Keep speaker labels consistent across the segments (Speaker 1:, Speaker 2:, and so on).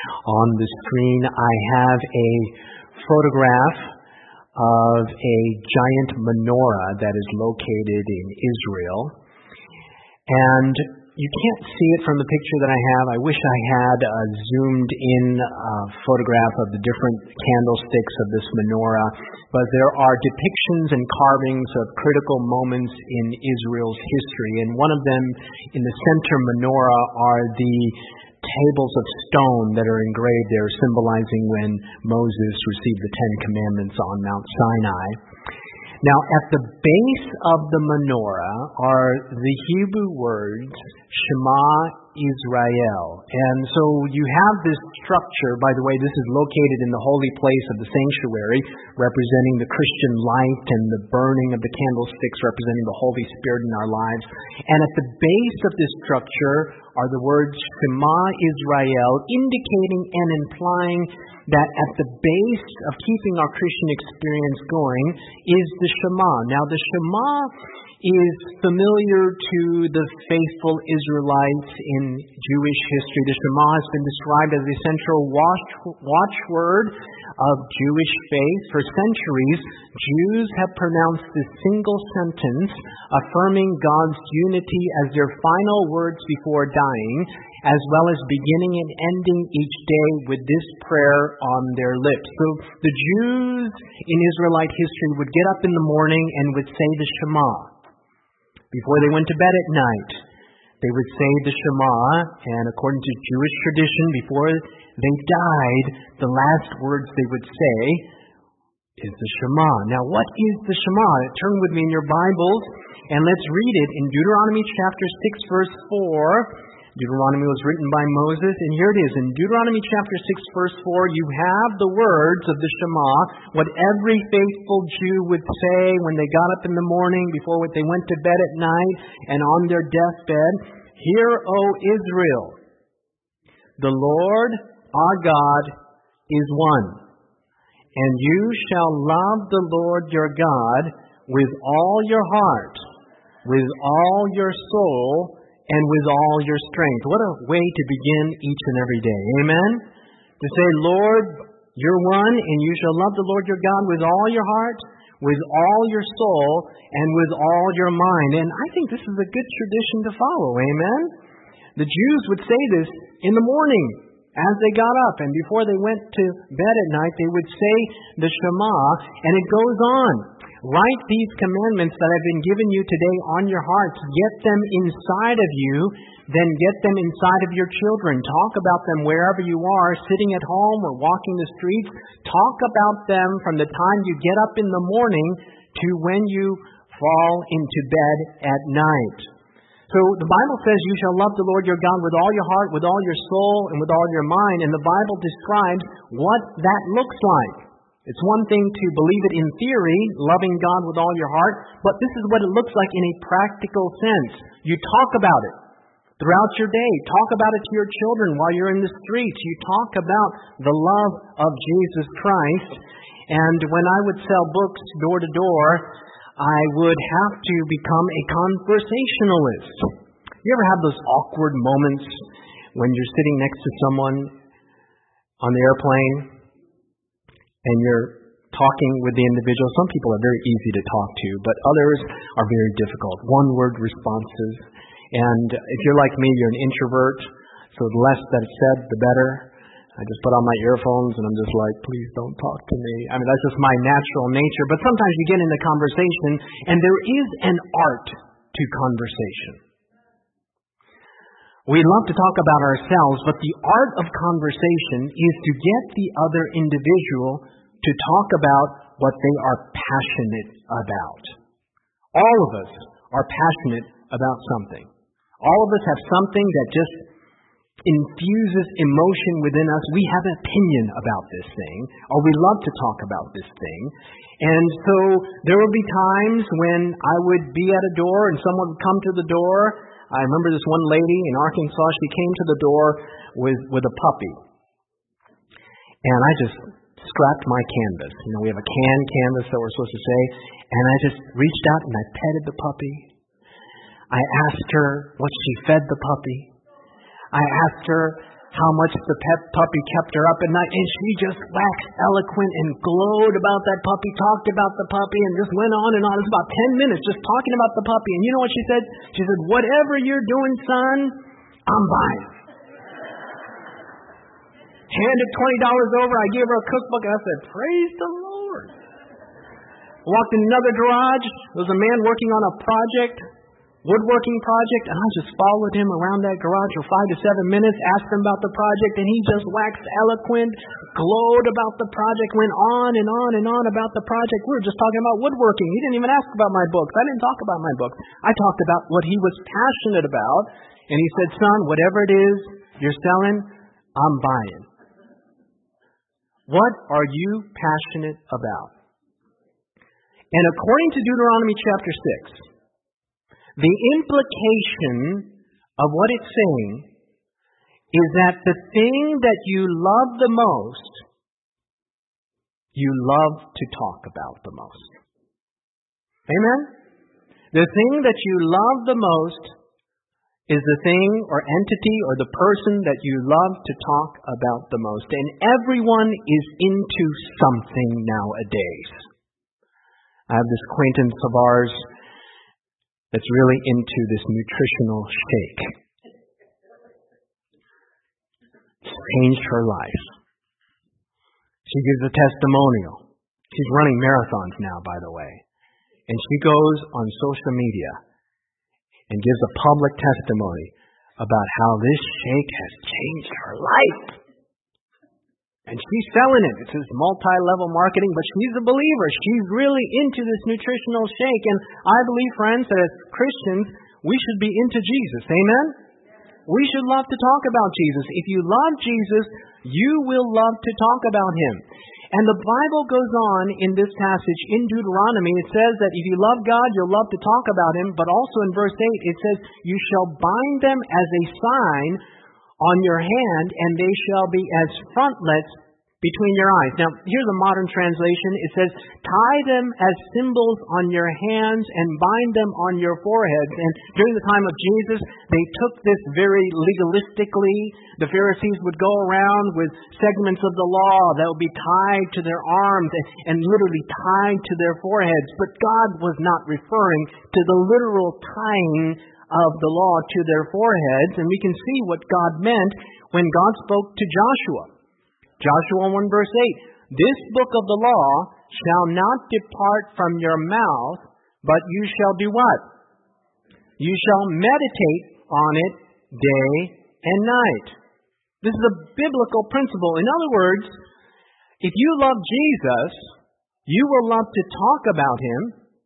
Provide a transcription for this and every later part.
Speaker 1: On the screen, I have a photograph of a giant menorah that is located in Israel. And you can't see it from the picture that I have. I wish I had a zoomed-in photograph of the different candlesticks of this menorah. But there are depictions and carvings of critical moments in Israel's history. And one of them, in the center menorah, are the tables of stone that are engraved there, symbolizing when Moses received the Ten Commandments on Mount Sinai. Now, at the base of the menorah are the Hebrew words, Shema Israel. And so you have this structure. By the way, this is located in the holy place of the sanctuary, representing the Christian light, and the burning of the candlesticks representing the Holy Spirit in our lives. And at the base of this structure are the words Shema Israel, indicating and implying that at the base of keeping our Christian experience going is the Shema. Now, the Shema is familiar to the faithful Israelites in Jewish history. The Shema has been described as the central watchword of Jewish faith. For centuries, Jews have pronounced this single sentence, affirming God's unity as their final words before dying, as well as beginning and ending each day with this prayer on their lips. So the Jews in Israelite history would get up in the morning and would say the Shema. Before they went to bed at night, they would say the Shema, and according to Jewish tradition, before they died, the last words they would say is the Shema. Now, what is the Shema? Turn with me in your Bibles, and let's read it in Deuteronomy chapter 6, verse 4. Deuteronomy was written by Moses, and here it is. In Deuteronomy chapter 6, verse 4, you have the words of the Shema, what every faithful Jew would say when they got up in the morning, before they went to bed at night, and on their deathbed. Hear, O Israel, the Lord our God is one, and you shall love the Lord your God with all your heart, with all your soul, and with all your strength. What a way to begin each and every day. Amen? To say, Lord, you're one, and you shall love the Lord your God with all your heart, with all your soul, and with all your mind. And I think this is a good tradition to follow. Amen? The Jews would say this in the morning as they got up, and before they went to bed at night, they would say the Shema, and it goes on. Write these commandments that I've been given you today on your hearts. Get them inside of you, then get them inside of your children. Talk about them wherever you are, sitting at home or walking the streets. Talk about them from the time you get up in the morning to when you fall into bed at night. So the Bible says you shall love the Lord your God with all your heart, with all your soul, and with all your mind. And the Bible describes what that looks like. It's one thing to believe it in theory, loving God with all your heart, but this is what it looks like in a practical sense. You talk about it throughout your day. Talk about it to your children while you're in the streets. You talk about the love of Jesus Christ. And when I would sell books door to door, I would have to become a conversationalist. You ever have those awkward moments when you're sitting next to someone on the airplane and you're talking with the individual? Some people are very easy to talk to, but others are very difficult. One-word responses. And if you're like me, you're an introvert, so the less that is said, the better. I just put on my earphones and I'm just like, please don't talk to me. I mean, that's just my natural nature. But sometimes you get into conversation, and there is an art to conversation. We love to talk about ourselves, but the art of conversation is to get the other individual to talk about what they are passionate about. All of us are passionate about something. All of us have something that just infuses emotion within us. We have an opinion about this thing, or we love to talk about this thing. And so there will be times when I would be at a door and someone would come to the door. I remember this one lady in Arkansas, she came to the door with a puppy. And I just scrapped my canvas. You know, we have a canvas that we're supposed to say. And I just reached out and I petted the puppy. I asked her what she fed the puppy. I asked her how much the puppy kept her up at night, and she just waxed eloquent and glowed about that puppy, talked about the puppy, and just went on and on. It was about 10 minutes just talking about the puppy. And you know what she said? She said, "Whatever you're doing, son, I'm buying." Handed $20 over. I gave her a cookbook, and I said, "Praise the Lord." Walked in another garage. There was a man working on a project, woodworking project, and I just followed him around that garage for 5 to 7 minutes, asked him about the project, and he just waxed eloquent, glowed about the project, went on and on and on about the project. We were just talking about woodworking. He didn't even ask about my books. I didn't talk about my books. I talked about what he was passionate about, and he said, "Son, whatever it is you're selling, I'm buying." What are you passionate about? And according to Deuteronomy chapter 6, the implication of what it's saying is that the thing that you love the most, you love to talk about the most. Amen? The thing that you love the most is the thing or entity or the person that you love to talk about the most. And everyone is into something nowadays. I have this acquaintance of ours that's really into this nutritional shake. It's changed her life. She gives a testimonial. She's running marathons now, by the way. And she goes on social media and gives a public testimony about how this shake has changed her life. And she's selling it. It's this multi-level marketing, but she's a believer. She's really into this nutritional shake. And I believe, friends, that as Christians, we should be into Jesus. Amen? We should love to talk about Jesus. If you love Jesus, you will love to talk about Him. And the Bible goes on in this passage in Deuteronomy. It says that if you love God, you'll love to talk about Him. But also in verse 8, it says, "You shall bind them as a sign on your hand, and they shall be as frontlets between your eyes." Now, here's a modern translation. It says, "Tie them as symbols on your hands and bind them on your foreheads." And during the time of Jesus, they took this very legalistically. The Pharisees would go around with segments of the law that would be tied to their arms and literally tied to their foreheads. But God was not referring to the literal tying of the law to their foreheads. And we can see what God meant when God spoke to Joshua. Joshua 1 verse 8, "This book of the law shall not depart from your mouth, but you shall do what? You shall meditate on it day and night." This is a biblical principle. In other words, if you love Jesus, you will love to talk about Him,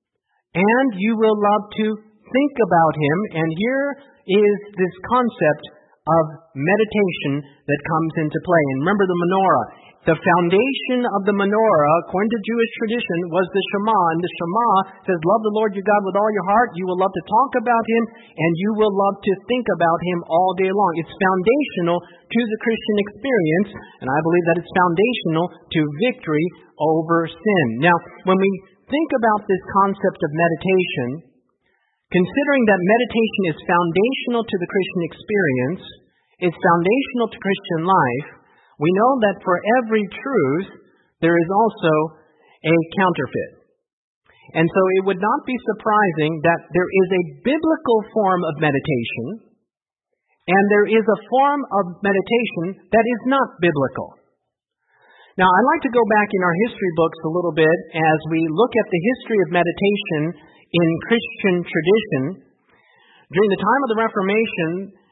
Speaker 1: and you will love to think about Him. And here is this concept of meditation that comes into play. And remember the menorah. The foundation of the menorah, according to Jewish tradition, was the Shema. And the Shema says, "Love the Lord your God with all your heart." You will love to talk about Him, and you will love to think about Him all day long. It's foundational to the Christian experience, and I believe that it's foundational to victory over sin. Now, when we think about this concept of meditation, considering that meditation is foundational to the Christian experience, it's foundational to Christian life, we know that for every truth, there is also a counterfeit. And so it would not be surprising that there is a biblical form of meditation, and there is a form of meditation that is not biblical. Now, I'd like to go back in our history books a little bit as we look at the history of meditation in Christian tradition. During the time of the Reformation,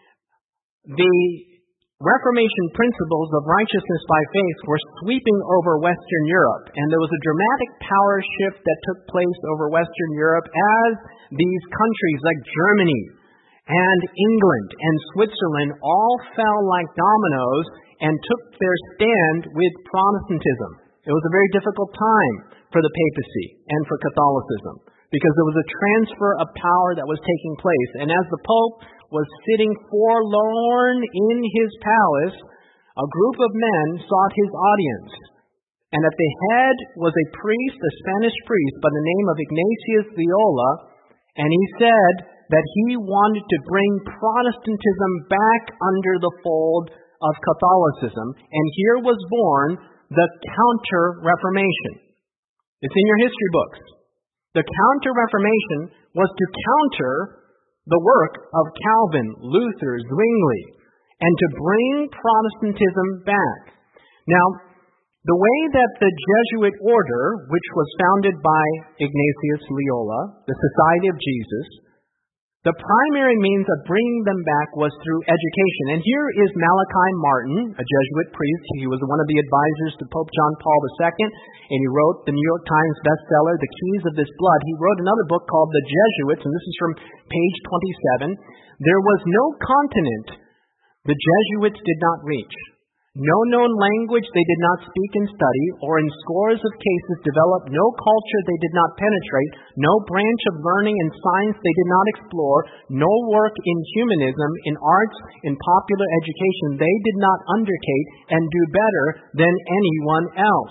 Speaker 1: the Reformation principles of righteousness by faith were sweeping over Western Europe, and there was a dramatic power shift that took place over Western Europe as these countries like Germany and England and Switzerland all fell like dominoes and took their stand with Protestantism. It was a very difficult time for the papacy and for Catholicism, because there was a transfer of power that was taking place. And as the Pope was sitting forlorn in his palace, a group of men sought his audience. And at the head was a priest, a Spanish priest by the name of Ignatius Loyola, and he said that he wanted to bring Protestantism back under the fold of Catholicism, and here was born the Counter-Reformation. It's in your history books. The Counter-Reformation was to counter the work of Calvin, Luther, Zwingli, and to bring Protestantism back. Now, the way that the Jesuit order, which was founded by Ignatius Loyola, the Society of Jesus, the primary means of bringing them back was through education. And here is Malachi Martin, a Jesuit priest. He was one of the advisors to Pope John Paul II, and he wrote the New York Times bestseller, The Keys of This Blood. He wrote another book called The Jesuits, and this is from page 27. There was no continent the Jesuits did not reach. No known language they did not speak and study, or in scores of cases developed no culture they did not penetrate, no branch of learning and science they did not explore, no work in humanism, in arts, in popular education they did not undertake and do better than anyone else.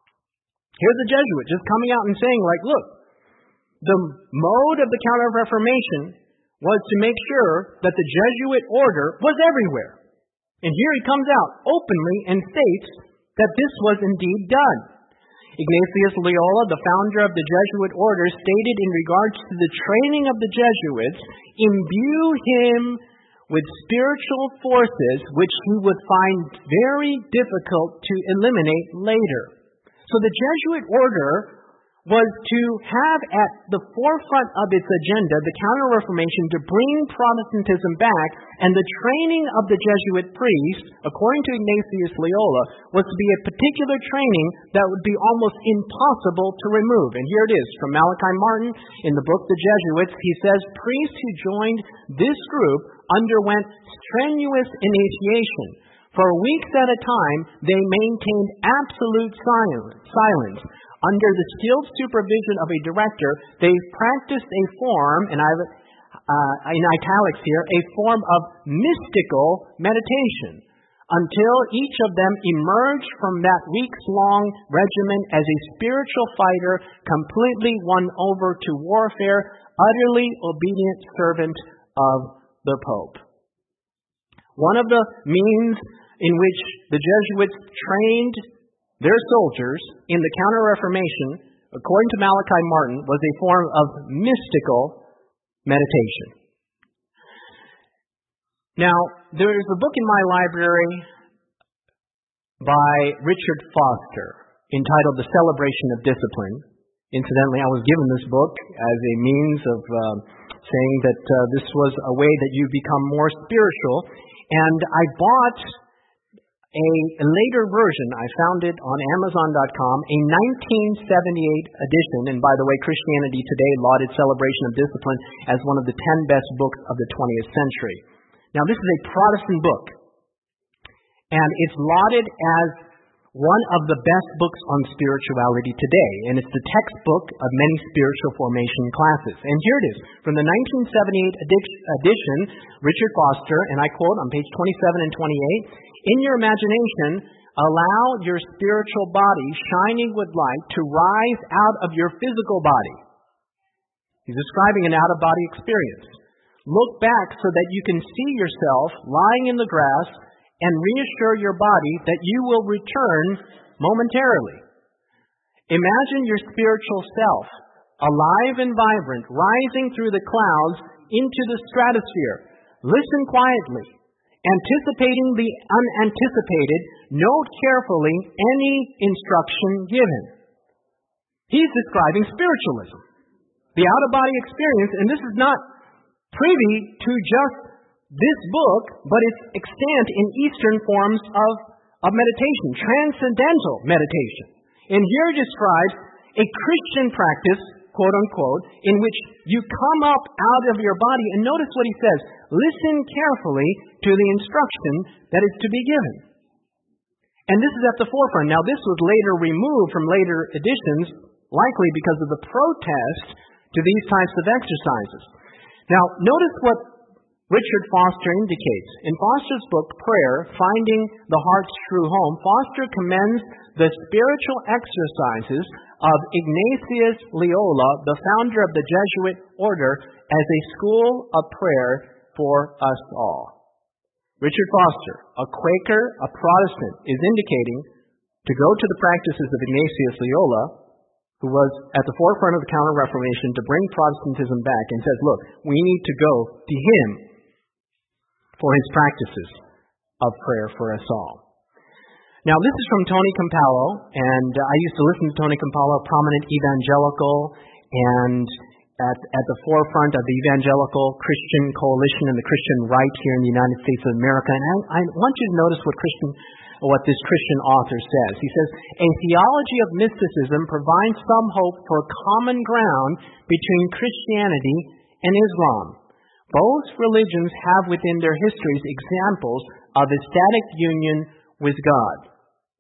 Speaker 1: Here's the Jesuit just coming out and saying, like, look, the mode of the Counter-Reformation was to make sure that the Jesuit order was everywhere. And here he comes out openly and states that this was indeed done. Ignatius Loyola, the founder of the Jesuit order, stated in regards to the training of the Jesuits, imbue him with spiritual forces which he would find very difficult to eliminate later. So the Jesuit order was to have at the forefront of its agenda the Counter-Reformation to bring Protestantism back, and the training of the Jesuit priests, according to Ignatius Loyola, was to be a particular training that would be almost impossible to remove. And here it is from Malachi Martin in the book The Jesuits. He says, priests who joined this group underwent strenuous initiation. For weeks at a time, they maintained absolute silence. Under the skilled supervision of a director, they practiced a form, and I've in italics here, a form of mystical meditation, until each of them emerged from that weeks-long regimen as a spiritual fighter, completely won over to warfare, utterly obedient servant of the Pope. One of the means in which the Jesuits trained their soldiers in the Counter-Reformation, according to Malachi Martin, was a form of mystical meditation. Now, there is a book in my library by Richard Foster entitled The Celebration of Discipline. Incidentally, I was given this book as a means of saying that this was a way that you become more spiritual. And I bought a later version. I found it on Amazon.com, a 1978 edition. And by the way, Christianity Today lauded Celebration of Discipline as one of the 10 best books of the 20th century. Now, this is a Protestant book, and it's lauded as one of the best books on spirituality today, and it's the textbook of many spiritual formation classes. And here it is, from the 1978 edition, Richard Foster, and I quote on page 27 and 28, in your imagination, allow your spiritual body shining with light to rise out of your physical body. He's describing an out-of-body experience. Look back so that you can see yourself lying in the grass and reassure your body that you will return momentarily. Imagine your spiritual self, alive and vibrant, rising through the clouds into the stratosphere. Listen quietly, anticipating the unanticipated, note carefully any instruction given. He's describing spiritualism, the out-of-body experience, and this is not privy to just this book, but it's extant in Eastern forms of meditation, transcendental meditation. And here he describes a Christian practice, quote unquote, in which you come up out of your body, and notice what he says, listen carefully to the instruction that is to be given. And this is at the forefront. Now, this was later removed from later editions, likely because of the protest to these types of exercises. Now, notice what Richard Foster indicates. In Foster's book, Prayer, Finding the Heart's True Home, Foster commends the spiritual exercises of Ignatius Loyola, the founder of the Jesuit order, as a school of prayer for us all. Richard Foster, a Quaker, a Protestant, is indicating to go to the practices of Ignatius Loyola, who was at the forefront of the Counter-Reformation, to bring Protestantism back, and says, look, we need to go to him for his practices of prayer for us all. Now, this is from Tony Campolo, and I used to listen to Tony Campolo, a prominent evangelical, and at the forefront of the evangelical Christian coalition and the Christian right here in the United States of America. And I want you to notice what this Christian author says. He says, a theology of mysticism provides some hope for common ground between Christianity and Islam. Both religions have within their histories examples of ecstatic union with God.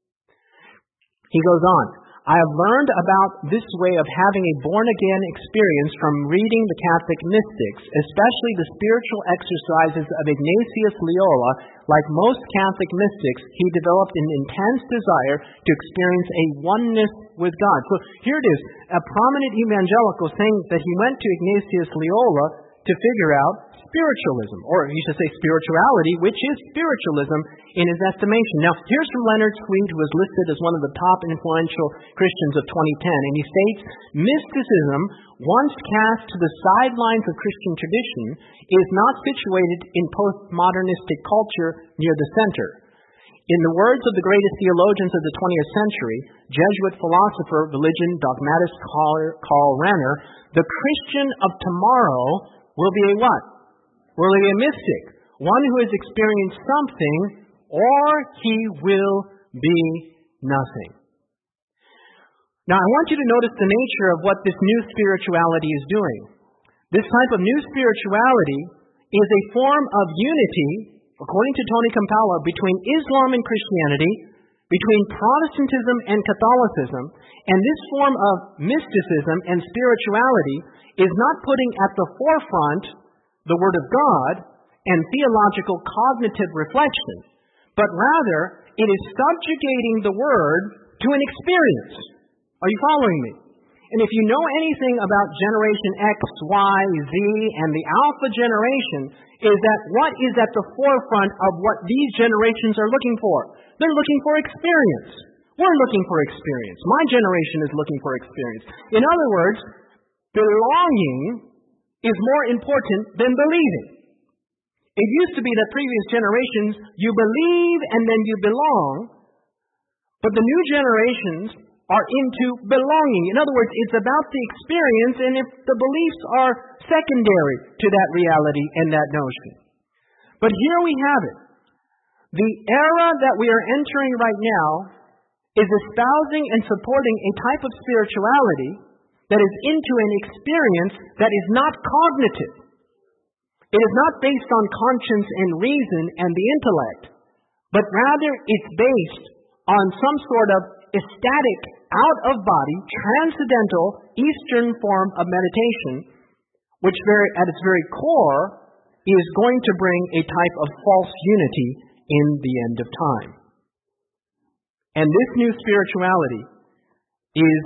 Speaker 1: He goes on, I have learned about this way of having a born-again experience from reading the Catholic mystics, especially the spiritual exercises of Ignatius Loyola. Like most Catholic mystics, he developed an intense desire to experience a oneness with God. So here it is, a prominent evangelical saying that he went to Ignatius Loyola to figure out spiritualism, or you should say spirituality, which is spiritualism in his estimation. Now, here's from Leonard Sweet, who is listed as one of the top influential Christians of 2010, and he states, mysticism, once cast to the sidelines of Christian tradition, is not situated in postmodernistic culture near the center. In the words of the greatest theologians of the 20th century, Jesuit philosopher, religion dogmatist Karl Rahner, the Christian of tomorrow will be a what? Will be a mystic, one who has experienced something, or he will be nothing. Now, I want you to notice the nature of what this new spirituality is doing. This type of new spirituality is a form of unity, according to Tony Campolo, between Islam and Christianity, between Protestantism and Catholicism, and this form of mysticism and spirituality is not putting at the forefront the Word of God and theological cognitive reflection, but rather it is subjugating the Word to an experience. Are you following me? And if you know anything about Generation X, Y, Z, and the Alpha generation, is that what is at the forefront of what these generations are looking for? They're looking for experience. We're looking for experience. My generation is looking for experience. In other words, belonging is more important than believing. It used to be that previous generations, you believe and then you belong, but the new generations are into belonging. In other words, it's about the experience, and if the beliefs are secondary to that reality and that notion. But here we have it. The era that we are entering right now is espousing and supporting a type of spirituality that is into an experience that is not cognitive. It is not based on conscience and reason and the intellect, but rather it's based on some sort of ecstatic, out-of-body, transcendental, Eastern form of meditation, which at its very core is going to bring a type of false unity in the end of time. And this new spirituality is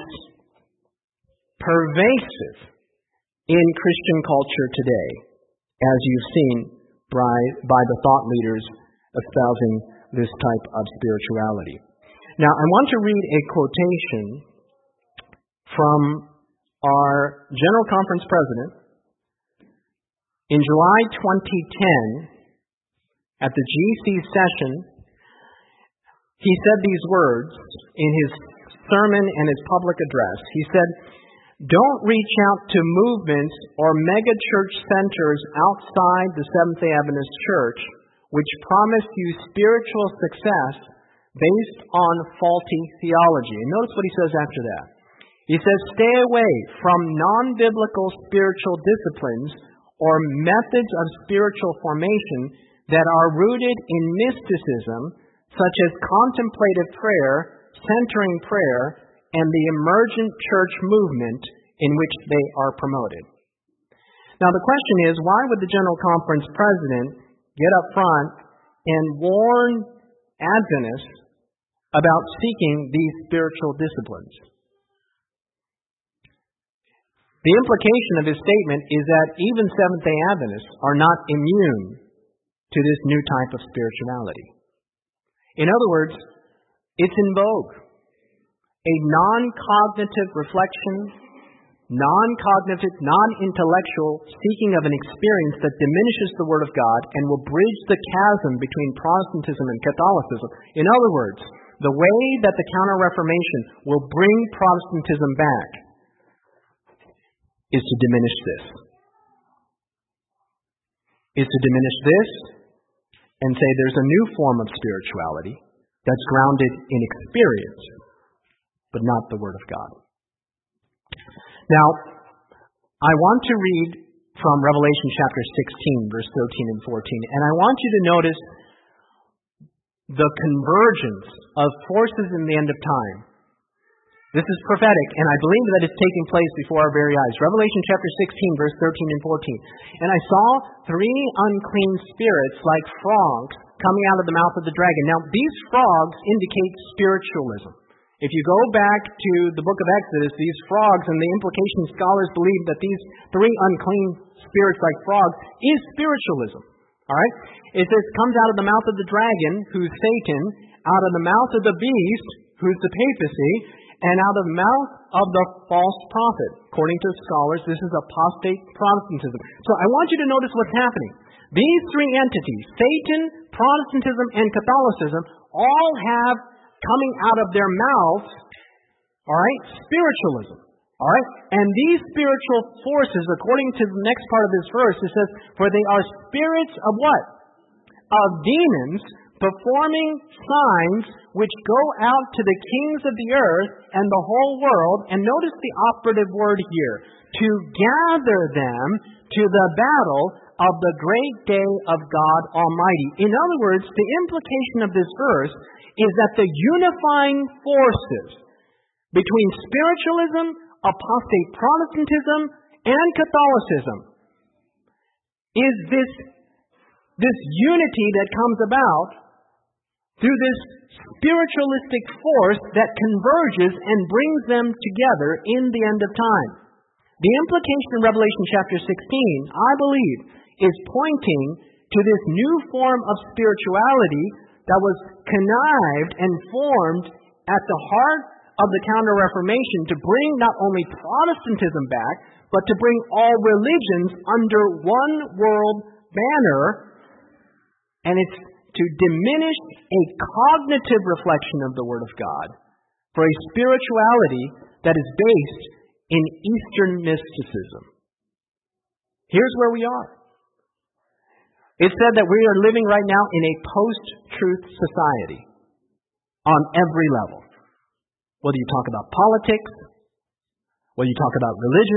Speaker 1: pervasive in Christian culture today, as you've seen by the thought leaders espousing this type of spirituality. Now, I want to read a quotation from our General Conference President. In July 2010, at the GC session, he said these words in his sermon and his public address. He said, "Don't reach out to movements or mega-church centers outside the Seventh-day Adventist Church which promise you spiritual success based on faulty theology." And notice what he says after that. He says, "Stay away from non-biblical spiritual disciplines or methods of spiritual formation that are rooted in mysticism, such as contemplative prayer, centering prayer, and the emergent church movement in which they are promoted." Now the question is, why would the General Conference President get up front and warn Adventists about seeking these spiritual disciplines? The implication of his statement is that even Seventh-day Adventists are not immune to this new type of spirituality. In other words, it's in vogue. A non-cognitive reflection, non-cognitive, non-intellectual seeking of an experience that diminishes the Word of God and will bridge the chasm between Protestantism and Catholicism. In other words, the way that the Counter-Reformation will bring Protestantism back is to diminish this. Is to diminish this and say there's a new form of spirituality that's grounded in experience, but not the Word of God. Now, I want to read from Revelation chapter 16, verse 13 and 14, and I want you to notice the convergence of forces in the end of time. This is prophetic, and I believe that it's taking place before our very eyes. Revelation chapter 16, verse 13 and 14. And I saw 3 unclean spirits like frogs coming out of the mouth of the dragon. Now, these frogs indicate spiritualism. If you go back to the book of Exodus, these frogs, and the implication scholars believe that these 3 unclean spirits like frogs is spiritualism. All right? It says, comes out of the mouth of the dragon, who's Satan, out of the mouth of the beast, who's the papacy, and out of the mouth of the false prophet. According to scholars, this is apostate Protestantism. So I want you to notice what's happening. These 3 entities, Satan, Protestantism, and Catholicism, all have coming out of their mouths, all right, spiritualism. All right? And these spiritual forces, according to the next part of this verse, it says, for they are spirits of what? Of demons, performing signs which go out to the kings of the earth and the whole world, and notice the operative word here, to gather them to the battle of the great day of God Almighty. In other words, the implication of this verse is that the unifying forces between spiritualism, apostate Protestantism, and Catholicism is this unity that comes about through this spiritualistic force that converges and brings them together in the end of time. The implication in Revelation chapter 16, I believe, is pointing to this new form of spirituality that was connived and formed at the heart of the Counter-Reformation to bring not only Protestantism back, but to bring all religions under one world banner, and it's to diminish a cognitive reflection of the Word of God for a spirituality that is based in Eastern mysticism. Here's where we are. It's said that we are living right now in a post-truth society on every level. Whether you talk about politics, whether you talk about religion,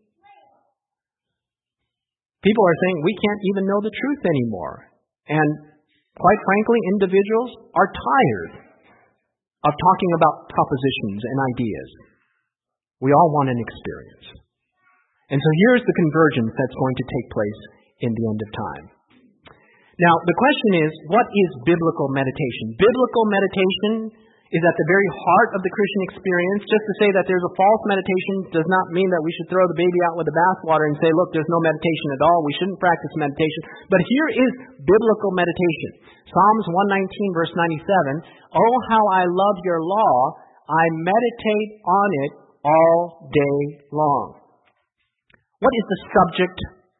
Speaker 1: people are saying we can't even know the truth anymore. And quite frankly, individuals are tired of talking about propositions and ideas. We all want an experience. And so here's the convergence that's going to take place in the end of time. Now, the question is, what is biblical meditation? Biblical meditation is at the very heart of the Christian experience. Just to say that there's a false meditation does not mean that we should throw the baby out with the bathwater and say, look, there's no meditation at all. We shouldn't practice meditation. But here is biblical meditation. Psalms 119, verse 97, oh, how I love your law. I meditate on it all day long. What is the subject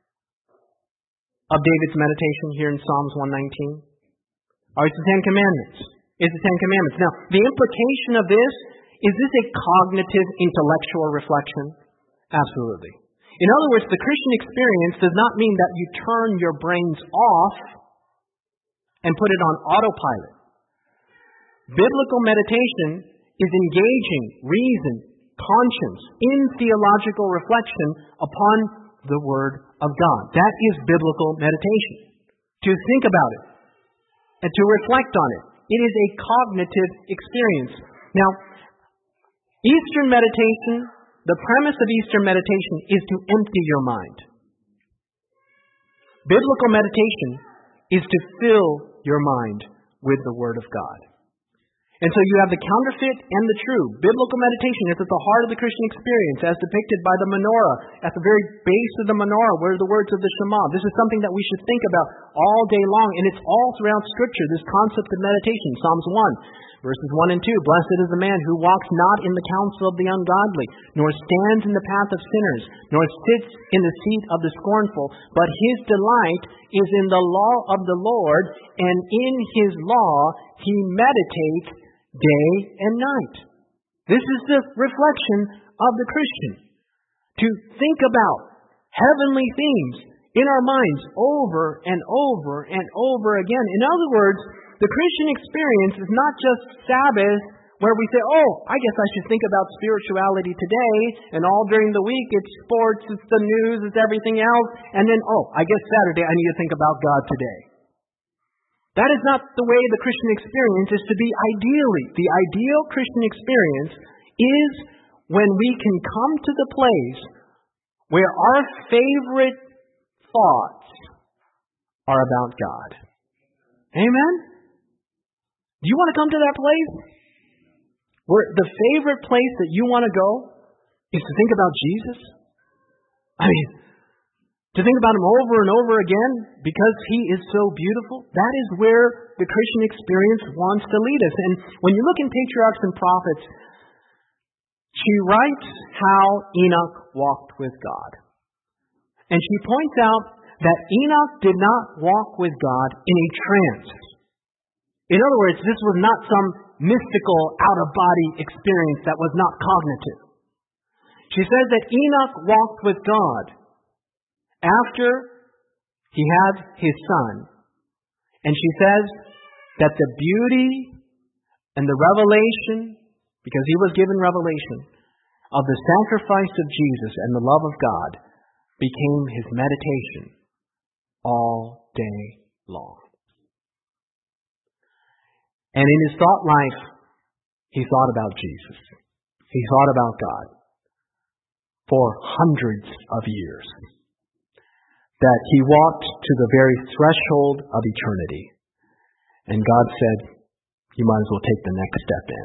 Speaker 1: of David's meditation here in Psalms 119? Oh, it's the Ten Commandments. It's the Ten Commandments. Now, the implication of this, is this a cognitive, intellectual reflection? Absolutely. In other words, the Christian experience does not mean that you turn your brains off and put it on autopilot. Biblical meditation is engaging reason, conscience, in theological reflection upon the Word of God. That is biblical meditation. To think about it and to reflect on it. It is a cognitive experience. Now, Eastern meditation, the premise of Eastern meditation is to empty your mind. Biblical meditation is to fill your mind with the Word of God. And so you have the counterfeit and the true. Biblical meditation is at the heart of the Christian experience, as depicted by the menorah, at the very base of the menorah, where the words of the Shema. This is something that we should think about all day long, and it's all throughout Scripture, this concept of meditation. Psalms 1, verses 1 and 2. Blessed is the man who walks not in the counsel of the ungodly, nor stands in the path of sinners, nor sits in the seat of the scornful, but his delight is in the law of the Lord, and in his law he meditates day and night. This is the reflection of the Christian. To think about heavenly themes in our minds over and over and over again. In other words, the Christian experience is not just Sabbath, where we say, oh, I guess I should think about spirituality today, and all during the week it's sports, it's the news, it's everything else, and then, oh, I guess Saturday I need to think about God today. That is not the way the Christian experience is to be ideally. The ideal Christian experience is when we can come to the place where our favorite thoughts are about God. Amen? Do you want to come to that place? Where the favorite place that you want to go is to think about Jesus? I mean, to think about Him over and over again because He is so beautiful? That is where the Christian experience wants to lead us. And when you look in Patriarchs and Prophets, she writes how Enoch walked with God. And she points out that Enoch did not walk with God in a trance. In other words, this was not some mystical, out-of-body experience that was not cognitive. She says that Enoch walked with God after he had his son. And she says that the beauty and the revelation, because he was given revelation, of the sacrifice of Jesus and the love of God became his meditation all day long. And in his thought life, he thought about Jesus. He thought about God for hundreds of years. That he walked to the very threshold of eternity. And God said, you might as well take the next step in.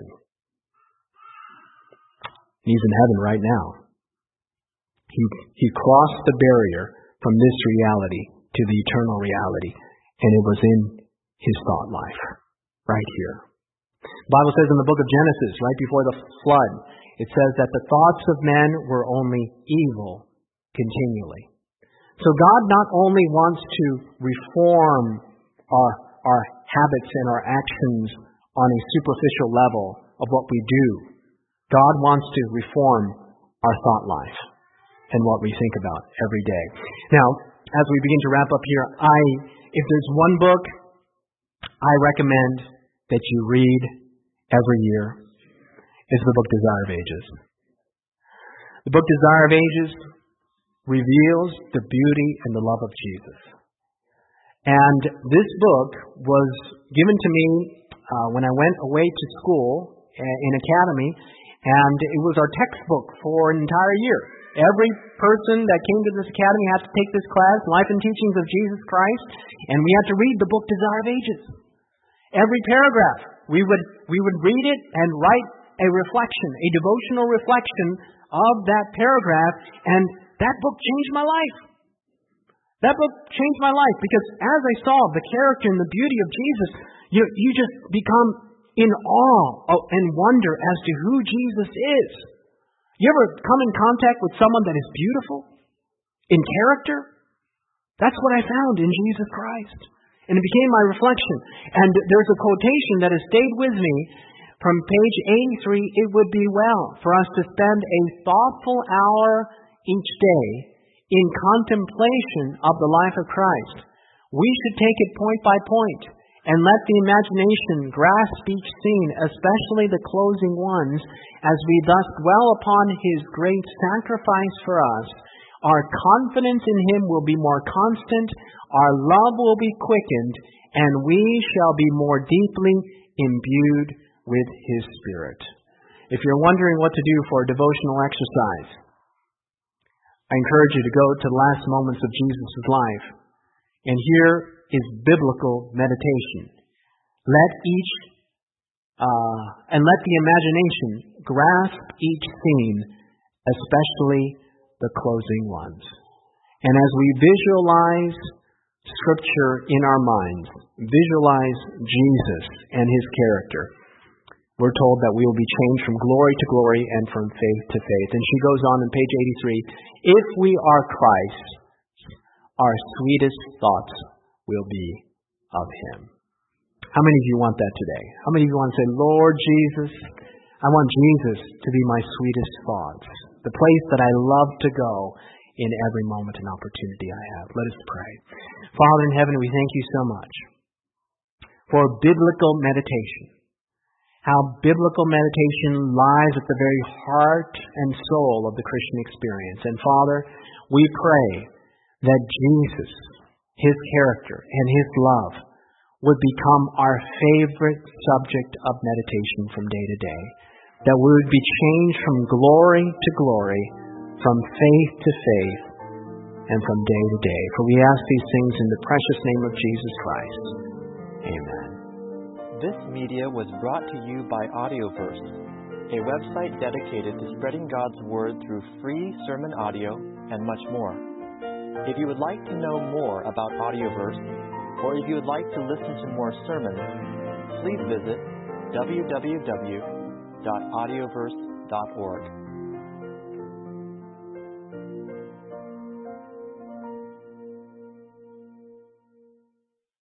Speaker 1: He's in heaven right now. He crossed the barrier from this reality to the eternal reality. And it was in his thought life. Right here. The Bible says in the book of Genesis, right before the flood, it says that the thoughts of men were only evil continually. So God not only wants to reform our habits and our actions on a superficial level of what we do. God wants to reform our thought life and what we think about every day. Now, as we begin to wrap up here, if there's one book I recommend that you read every year, is the book Desire of Ages. The book Desire of Ages reveals the beauty and the love of Jesus. And this book was given to me when I went away to school in academy, and it was our textbook for an entire year. Every person that came to this academy had to take this class, Life and Teachings of Jesus Christ, and we had to read the book Desire of Ages. Every paragraph, we would read it and write a reflection, a devotional reflection of that paragraph, and that book changed my life. That book changed my life because as I saw the character and the beauty of Jesus, you just become in awe and wonder as to who Jesus is. You ever come in contact with someone that is beautiful in character? That's what I found in Jesus Christ. And it became my reflection. And there's a quotation that has stayed with me from page 83. It would be well for us to spend a thoughtful hour each day in contemplation of the life of Christ. We should take it point by point and let the imagination grasp each scene, especially the closing ones, as we thus dwell upon His great sacrifice for us. Our confidence in Him will be more constant, our love will be quickened, and we shall be more deeply imbued with His Spirit. If you're wondering what to do for a devotional exercise, I encourage you to go to the last moments of Jesus' life. And here is biblical meditation. Let each and let the imagination grasp each scene, especially the closing ones. And as we visualize Scripture in our minds, visualize Jesus and His character, we're told that we will be changed from glory to glory and from faith to faith. And she goes on page 83, if we are Christ, our sweetest thoughts will be of Him. How many of you want that today? How many of you want to say, Lord Jesus, I want Jesus to be my sweetest thoughts, the place that I love to go in every moment and opportunity I have. Let us pray. Father in heaven, we thank you so much for biblical meditation. How biblical meditation lies at the very heart and soul of the Christian experience. And Father, we pray that Jesus, His character, and His love would become our favorite subject of meditation from day to day. That we would be changed from glory to glory, from faith to faith, and from day to day. For we ask these things in the precious name of Jesus Christ. Amen.
Speaker 2: This media was brought to you by Audioverse, a website dedicated to spreading God's Word through free sermon audio and much more. If you would like to know more about Audioverse, or if you would like to listen to more sermons, please visit www.audioverse.org.